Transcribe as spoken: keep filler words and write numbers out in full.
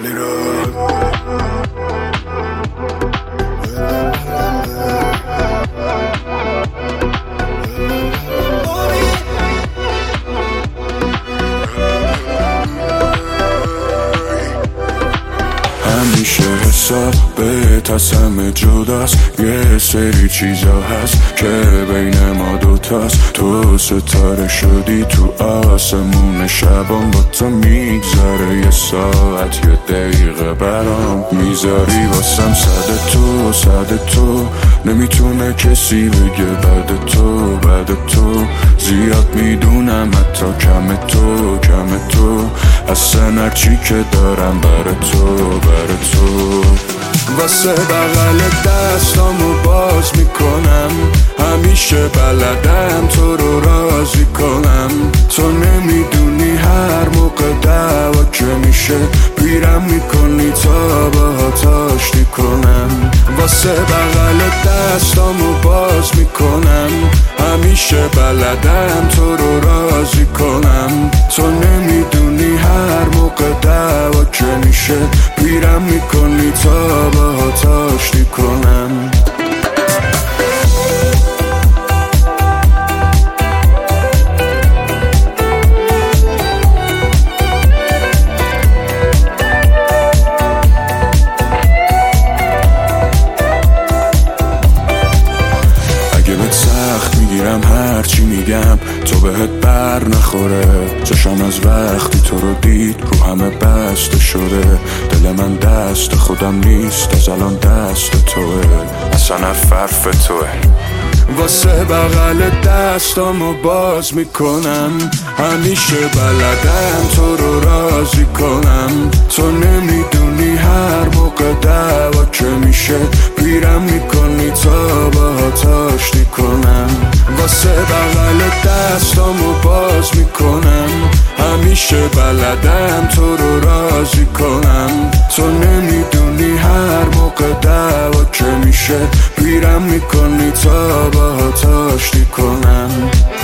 علی را همیشه حساب بهت از همه جداست، یه سری چیزا هست که بین ما دوتاست. تو ستاره شدی تو آسمون شبان، با تو میگذره یه ساعت یه دقیقه برام میذاری واسم صد تو صد تو. نمیتونه کسی بگه بعد تو بعد تو، زیاد میدونم حتی کم تو کم تو. اصلا هرچی که دارم بر تو بر تو. واسه بغل دستامو باز میکنم، همیشه بلدم تو رو راضی کنم. تو نمیدونی هر موقع دعوا که میشه پیرم میکنی تا باهات آشتی کنم. واسه بغل دستامو باز میکنم، همیشه بلدم تو رو راضی کنم. تو نمیدونی هر موقع دعوا که میشه پیرم میکنی تا باهات آشتی کنم. میگیرم هرچی میگم تو بهت بر نخوره. چشم از وقتی تو رو دید رو همه بسته شده. دل من دست خودم نیست از الان دست توه، اصلا حرف توه. واسه بغل دستامو باز میکنم، همیشه بلدم تو رو راضی کنم. تو نمیدونی هر موقع دعوا که میشه پیرم میکنی تا باهات آشتی کنم. واسه بغل دستامو باز میکنم، همیشه بلدم تو رو راضی کنم. تو نمیدونی هر موقع دعوا که میشه پیرم میکنی تا باهات آشتی کنم.